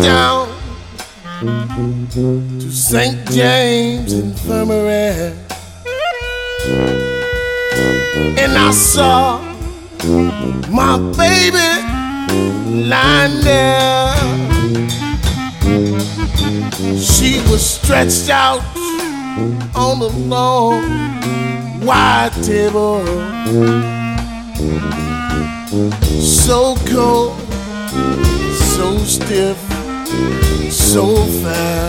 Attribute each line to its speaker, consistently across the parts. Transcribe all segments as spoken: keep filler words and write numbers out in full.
Speaker 1: down to Saint James Infirmary, and I saw my baby lying there. She was stretched out on the long wide table, so cold, so stiff, so fair.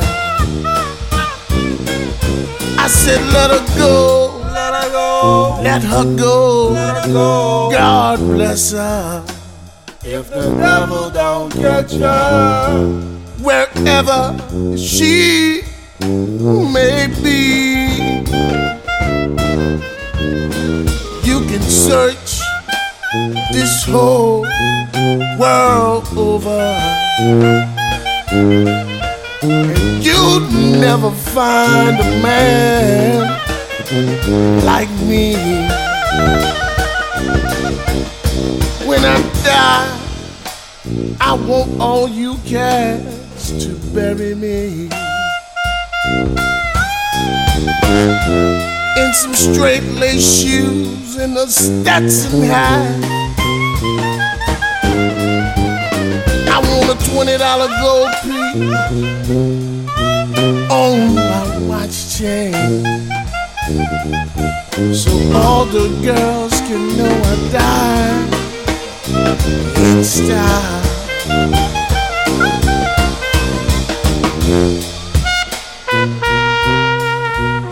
Speaker 1: I said, let her go, let her go, let her go, let her go. God bless her. If the devil don't catch her, wherever she may be, you can search this whole world over, and you'd never find a man like me. When I die, I want all you cats to bury me in some straight lace shoes and a Stetson hat. I want a twenty dollar gold piece on my watch chain, so all the girls can know I died in style.